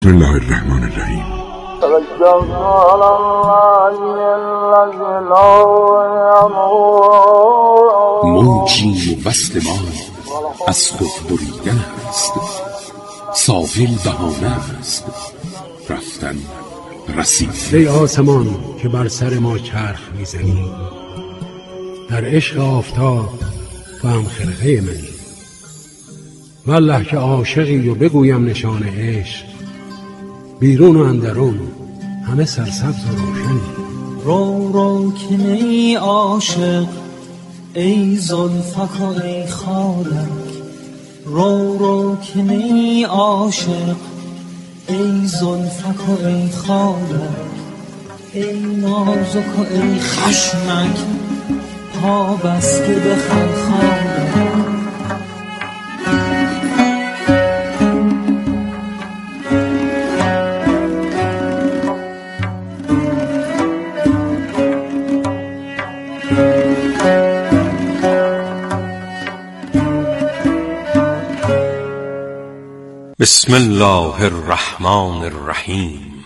بسم الله الرحمن الرحیم. موجی و وصل ما از خود بریدن است، ساحل بهانه است، رفتن رسید. ای آسمان که بر سر ما چرخ میزنی، در عشق آفتاب تو هم خرقه منی. والله که عاشقی و بگویم نشان عشق، بیرون و اندرون همه سرسبز و روشنی. رو رو که نی عاشق ای زلفک و ای خالک، رو رو که نی عاشق ای زلفک و ای خالک، ای نازک و ای خشمک پا بسته به خلخالک. بسم الله الرحمن الرحیم.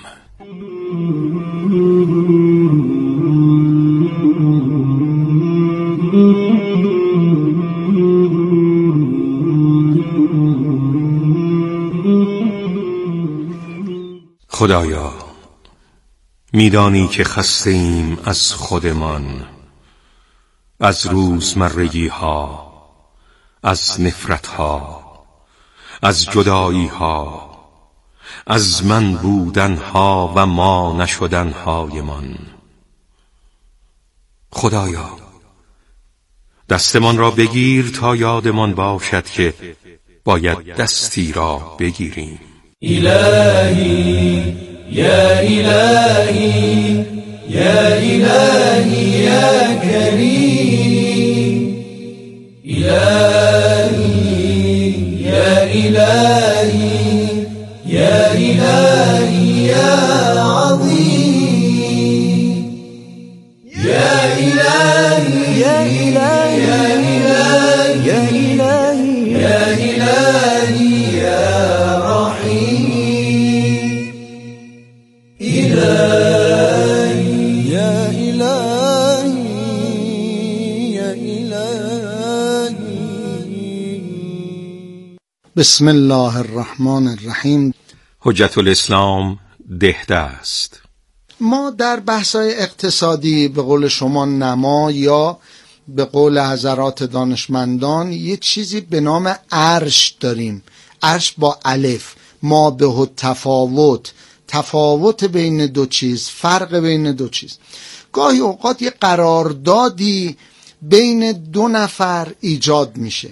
خدایا، میدانی که خسته ایم از خودمان، از روزمرگی ها، از نفرت ها، از جدایی ها، از من بودن ها و ما نشدن های من. خدایا، دستمان را بگیر تا یادمان باشد که باید دستی را بگیریم. الهی یا الهی یا الهی یا کریم، الهی یا الهی یا الهی یا عظیم، یا الهی یا الهی یا الهی یا الهی یا الهی یا رحیم، الهی یا الهی یا الهی. بسم الله الرحمن الرحیم. حجت الاسلام دهدست. ما در بحث‌های اقتصادی به قول شما نما یا به قول حضرات دانشمندان یه چیزی به نام عرش داریم. عرش با الف، ما به تفاوت، تفاوت بین دو چیز، فرق بین دو چیز. گاهی اوقات یه قراردادی بین دو نفر ایجاد میشه.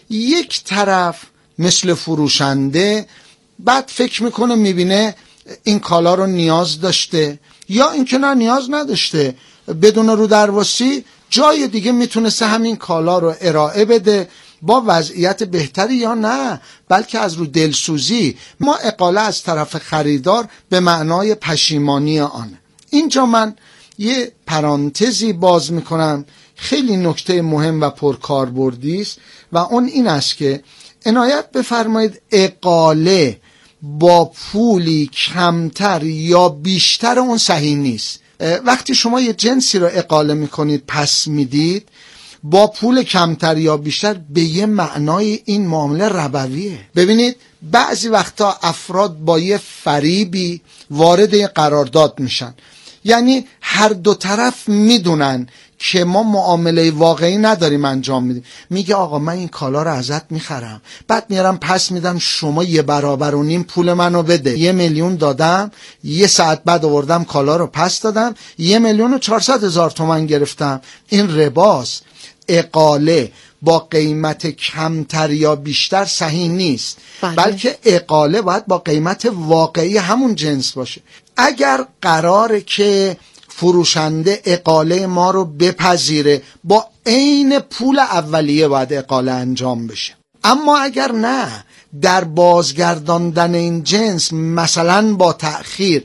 یک طرف مثل فروشنده بعد فکر میکنه میبینه این کالا رو نیاز داشته، یا اینکه نه نیاز نداشته، بدون رو درواسی جای دیگه میتونسته همین کالا رو ارائه بده با وضعیت بهتری، یا نه بلکه از رو دلسوزی. ما اقاله از طرف خریدار به معنای پشیمانی آنه. اینجا من یه پرانتزی باز میکنم، خیلی نکته مهم و پرکاربردی است و اون این است که عنایت بفرمایید اقاله با پولی کمتر یا بیشتر اون صحیح نیست. وقتی شما یه جنسی رو اقاله میکنید پس میدید با پول کمتر یا بیشتر، به یه معنای این معامله ربویه. ببینید بعضی وقتا افراد با یه فریبی وارد یه قرارداد میشن، یعنی هر دو طرف میدونن که ما معامله واقعی نداریم انجام میدیم. میگه آقا من این کالا رو ازت میخرم، بعد میارم پس میدم، شما 1.5 برابر پول منو بده. 1,000,000 دادم، 1 ساعت بعد آوردم کالا رو پس دادم، 1,400,000 تومان گرفتم. این رباست. اقاله با قیمت کمتر یا بیشتر صحیح نیست. بلکه اقاله باید با قیمت واقعی همون جنس باشه. اگر قراره که فروشنده اقاله ما رو بپذیره، با عین پول اولیه باید اقاله انجام بشه. اما اگر نه، در بازگرداندن این جنس مثلا با تأخیر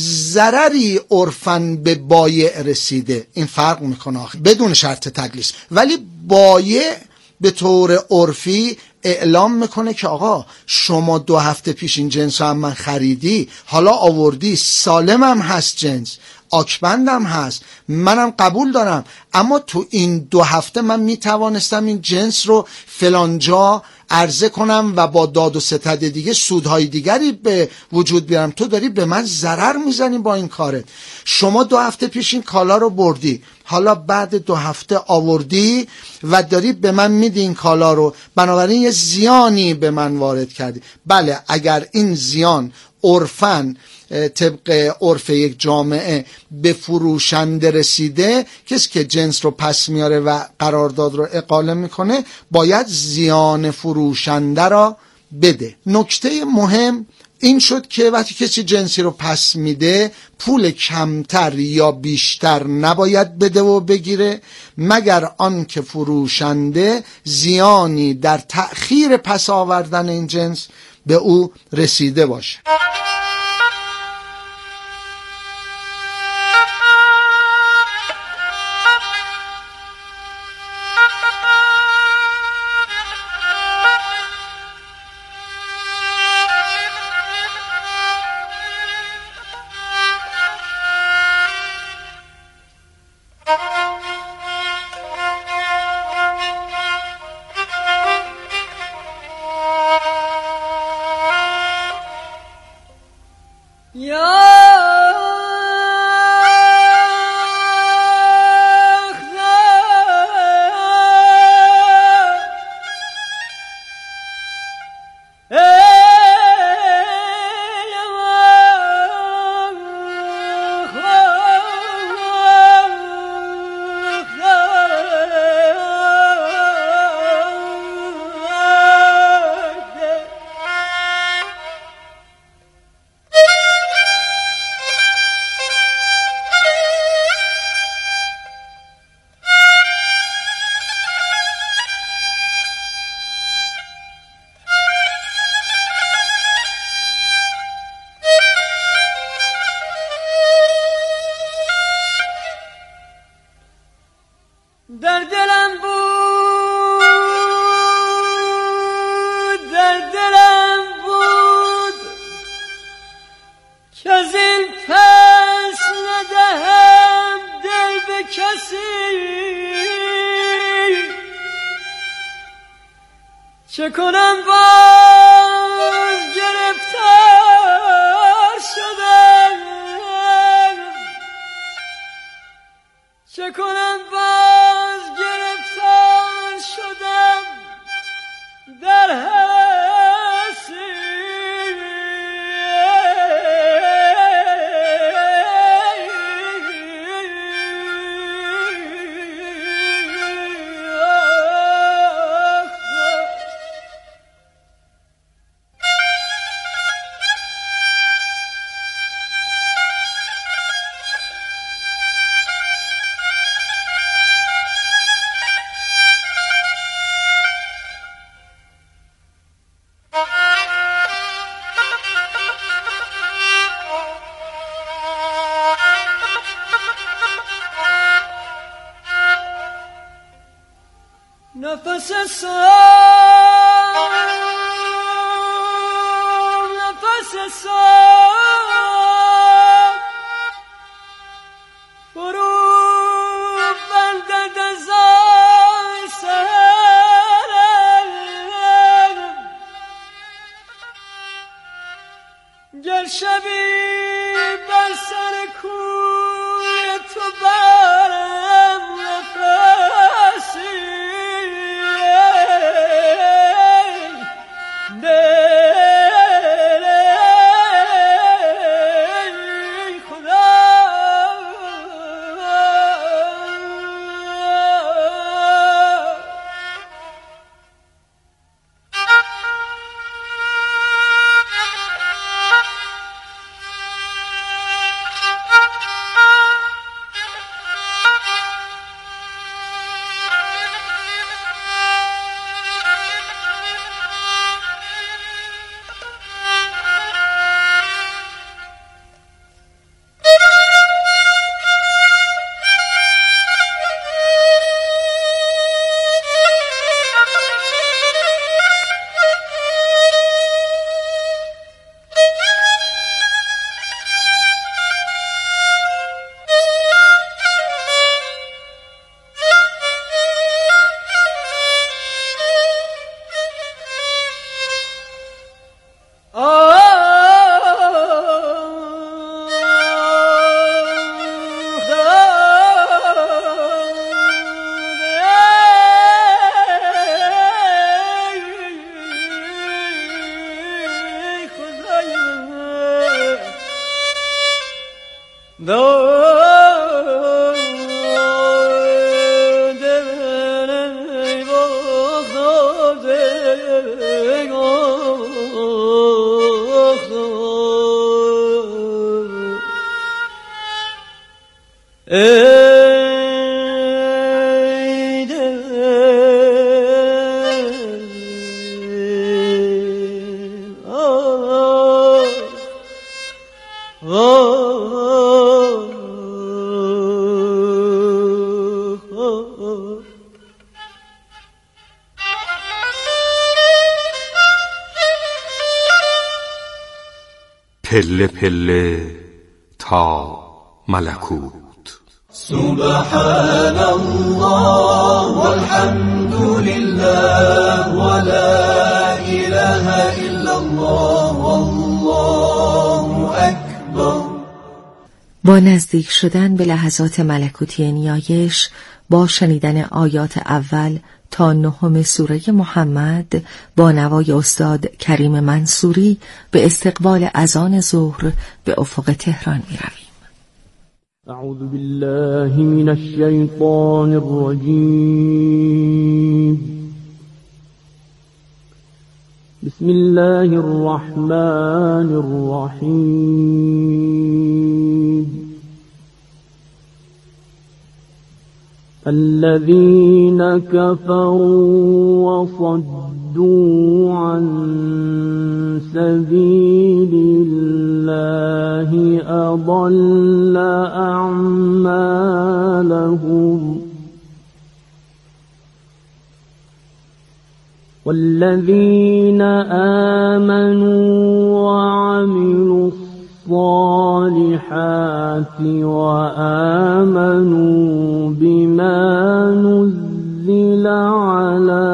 ضرری عرفاً به بایع رسیده، این فرق میکنه آخه، بدون شرط تدلیس. ولی بایع به طور عرفی اعلام میکنه که آقا شما 2 هفته پیش این جنس رو هم من خریدی، حالا آوردی، سالمم هست جنس، آکبندم هست، منم قبول دارم، اما تو این 2 هفته من میتوانستم این جنس رو فلانجا عرضه کنم و با داد و ستد دیگه سودهای دیگری به وجود بیارم. تو داری به من ضرر میزنی با این کارت. شما 2 هفته پیش این کالا رو بردی، حالا بعد 2 هفته آوردی و داری به من میدی این کالا رو، بنابراین یه زیانی به من وارد کردی. بله، اگر این زیان عرفاً طبق عرف یک جامعه به فروشنده رسیده، کسی که جنس رو پس میاره و قرارداد رو اقاله میکنه باید زیان فروشنده را بده. نکته مهم این شد که وقتی کسی جنسی رو پس میده پول کمتر یا بیشتر نباید بده و بگیره، مگر آن که فروشنده زیانی در تأخیر پس آوردن این جنس به او رسیده باشه. چه کنم باز گرفتار شدم، چه کنم باز گرفتار شدم در هوسی. نفس صام نفس صام فرو بندد از آن سهرم، گر شبی بر سر کوی تو برم نفسی. پله پله تا ملکوت. سبحان الله والحمد لله ولا اله الا الله والله اکبر. با نزدیک شدن به لحظات ملکوتی نیایش، با شنیدن آیات اول تا 9 سوره محمد با نوای استاد کریم منصوری به استقبال اذان ظهر به افق تهران می رویم. اعوذ بالله من الشیطان الرجیم. بسم الله الرحمن الرحیم. الذين كفروا وصدوا عن سبيل الله أضل أعمالهم والذين آمنوا وعملوا الصالحات وآمنوا بما نزل على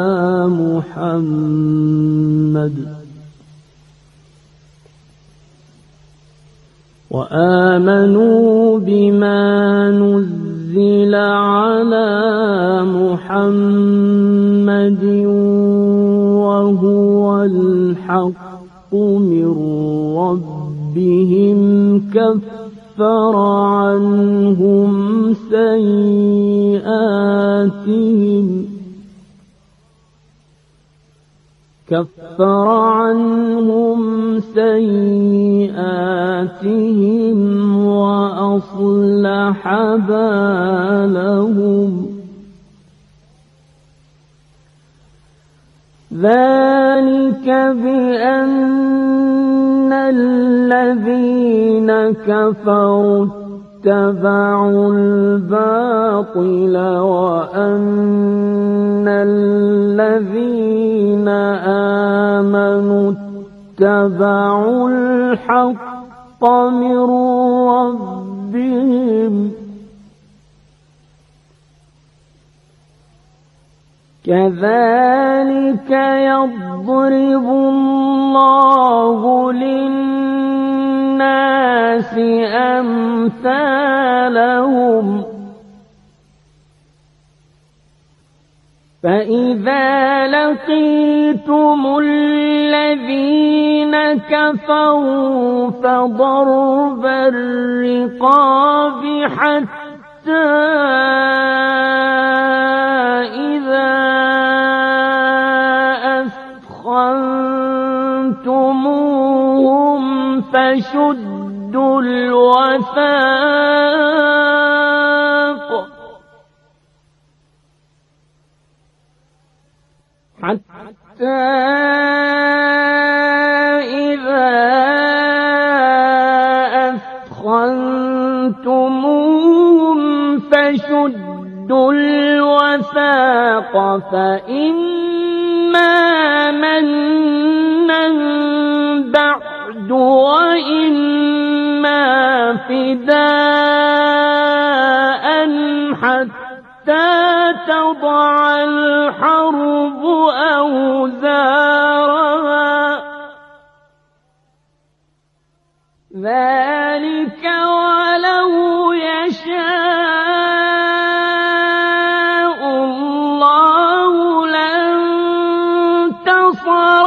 محمد وهو الحق من ربهم كفر عنهم سيئاتهم وأصلح بالهم ذلك بأن الذين كفروا اتبعوا الباطل وأن الذين آمنوا اتبعوا الحق من ربهم كذلك يضرب الله للناس أمثالهم فإذا لقيتم الذين كفروا فضرب الرقاب حتى إذا أثخنتموهم فشدوا الوثاق حتى إذا أثخنتموهم فشدوا الوثاق فإما منا بعد وإما فداء حتى تضع الحرب أوزارها ذلك ولو يشاء الله لانتصر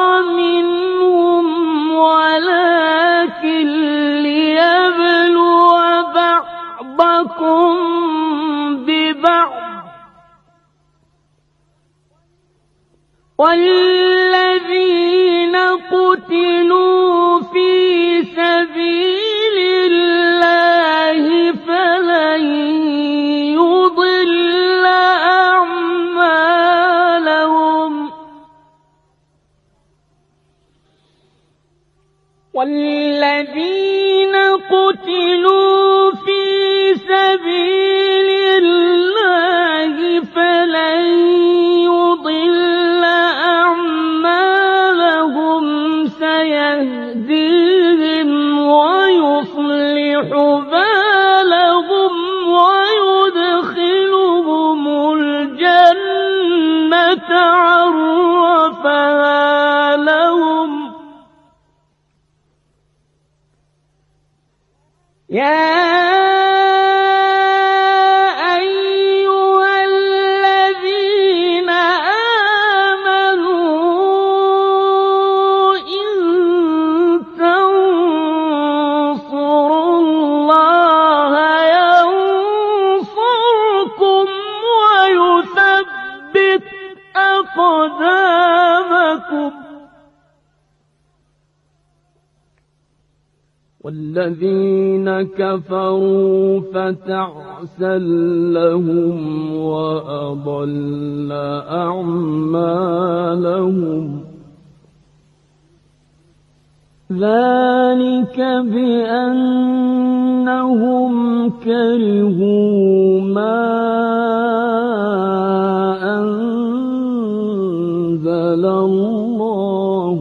منهم ولكن ليبلو بعضهم بعضكم ببعض والذين قتلوا في سبيل الله فلن يضل أعمالهم والذين قتلوا في سبيل الله فلن يضل أعمالهم سيهديهم ويصلح بالهم ويدخلهم الجنة عرفها لهم يا أيها الذين آمنوا إن تنصروا الله ينصركم ويثبت أقدامكم والذين كفروا فتعسا لهم وأضل أعمالهم ذلك بأنهم كرهوا ما أنزل الله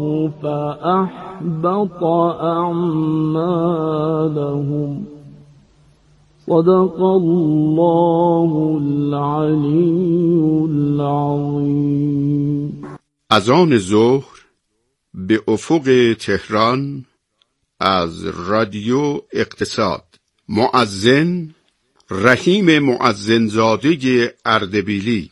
فأحبط أعمالهم صدق الله العلي العظيم. اذان ظهر به افق تهران از رادیو اقتصاد. مؤذن رحیم مؤذنزاده اردبیلی.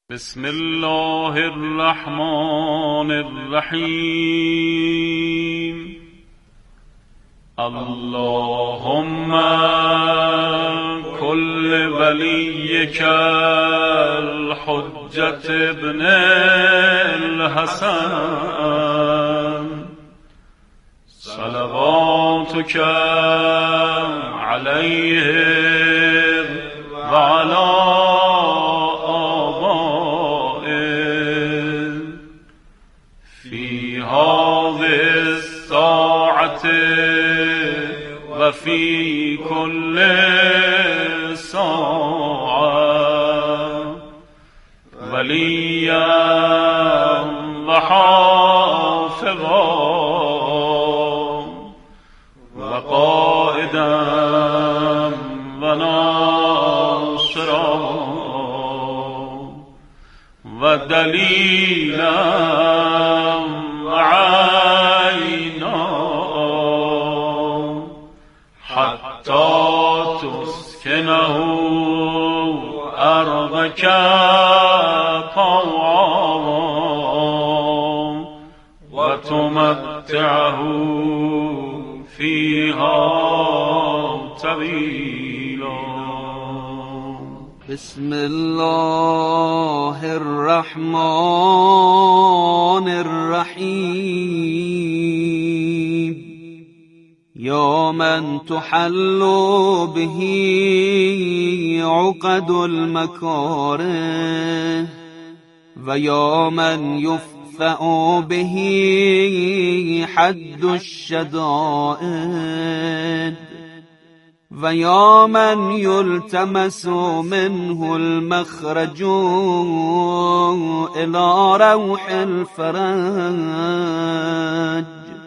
بسم الله الرحمن الرحیم. اللهم كل وليك الحجة ابن الحسن صلواتك عليه وعلى آبائه في هذه الساعة وفي كل ساعة وليا وحافظا وقائدا وناصرا ودليلا وعينا حتى تسكنه أرضك طوعا وتمتعه فيها طويلا. بسم الله الرحمن الرحيم. يا من تحل به عقد المكاره ويا من يفأ به حد الشدائد ويا من يلتمس منه المخرج إلى روح الفرج.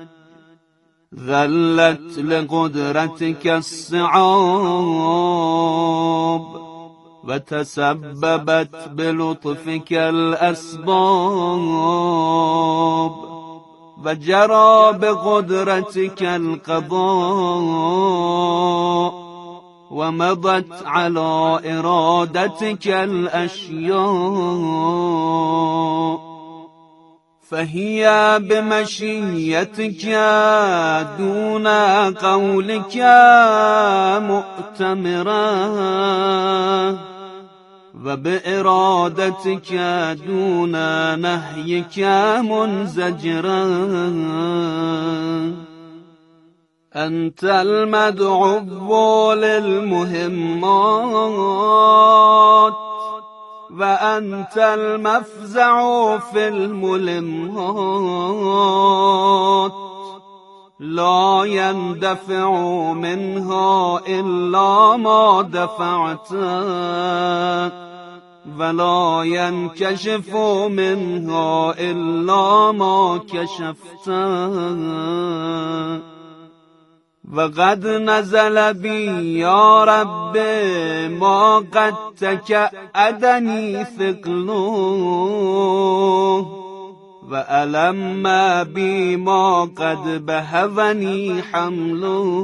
ذلت لقدرتك الصعاب وتسببت بلطفك الأسباب وجرى بقدرتك القضاء ومضت على إرادتك الأشياء فهي بمشيتك دون قولك مؤتمرة وبإرادتك دون نهيك منزجرة. أنت المدعو للمهمات وأنت المفزع في الملمات لا يندفع منها إلا ما دفعت ولا ينكشف منها إلا ما كشفت. وقد نزل بي يا رب ما قد تكأدني ثقله وألم بي ما قد بهذني حمله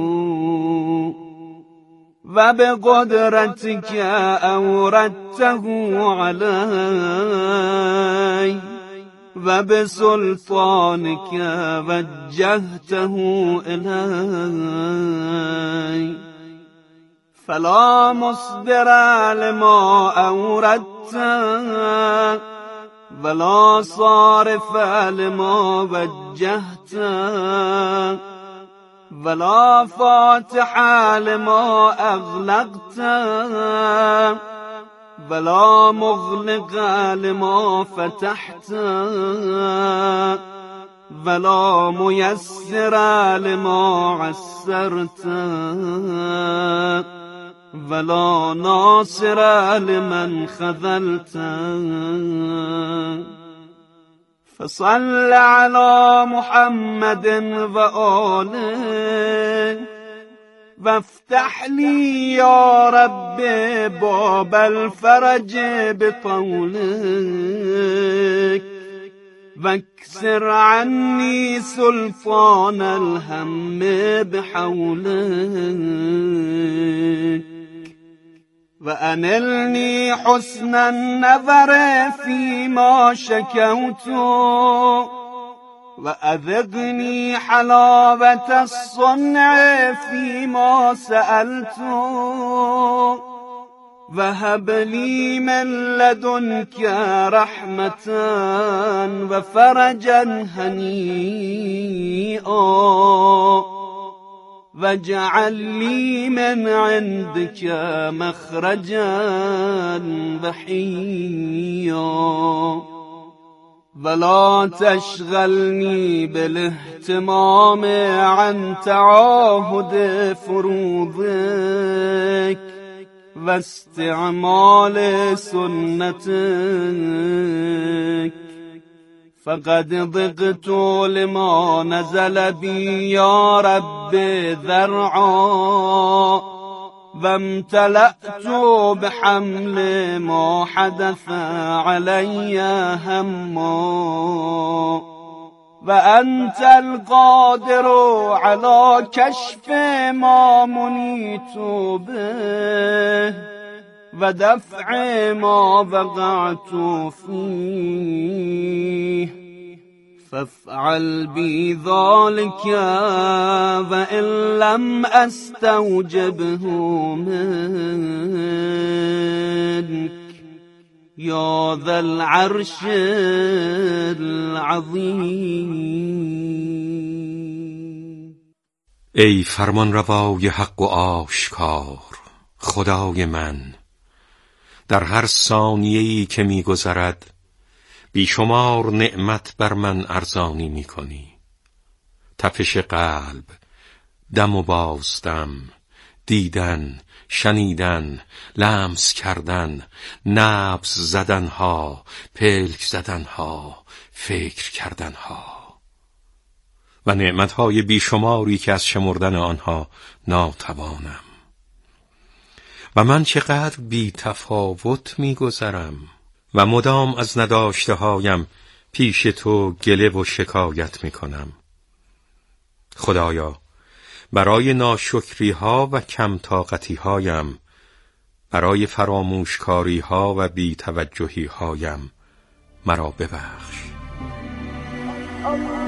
وبقدرتك أوردته علي وبسلطانك وجهته إلي. فلا مصدر لما أوردت ولا صارف لما وجهت ولا فاتح لما أغلقت ولا مغلق لما فتحت ولا ميسر لما عسرت ولا ناصر لمن خذلت. فصل على محمد وآله وافتح لي يا رب باب الفرج بطولك واكسر عني سلطان الهم بحولك وأنلني حسن النظر فيما شكوت وأذقني حلاوة الصنع فيما سألت وهب لي من لدنك رحمة وفرجا هنيئا واجعل لي من عندك مخرجا وحيا ولا تشغلني بالاهتمام عن تعاهد فروضك واستعمال سنتك فقد ضقت لما نزل بي يا رب ذرعا وامتلأت بحمل ما حدث علي هما وأنت القادر على كشف ما منيت به ودفع ما وقعت فيه فافعل بي ذلك وإن لم أستوجبه منك يا ذا العرش العظیم. ای فرمان روای حق و آشکار خدای من، در هر ثانیه‌ای که می‌گذرد بیشمار نعمت بر من ارزانی می‌کنی. تپش قلب، دم و بازدم، دیدن، شنیدن، لمس کردن، نبض زدنها، پلک زدنها، فکر کردنها و نعمتهای بیشماری که از شمردن آنها ناتوانم. و من چقدر بی تفاوت می‌گذرم و مدام از نداشته هایم پیش تو گله و شکایت می‌کنم. خدایا برای ناشکری ها و کم طاقتی هایم، برای فراموشکاری ها و بی توجهی هایم مرا ببخش.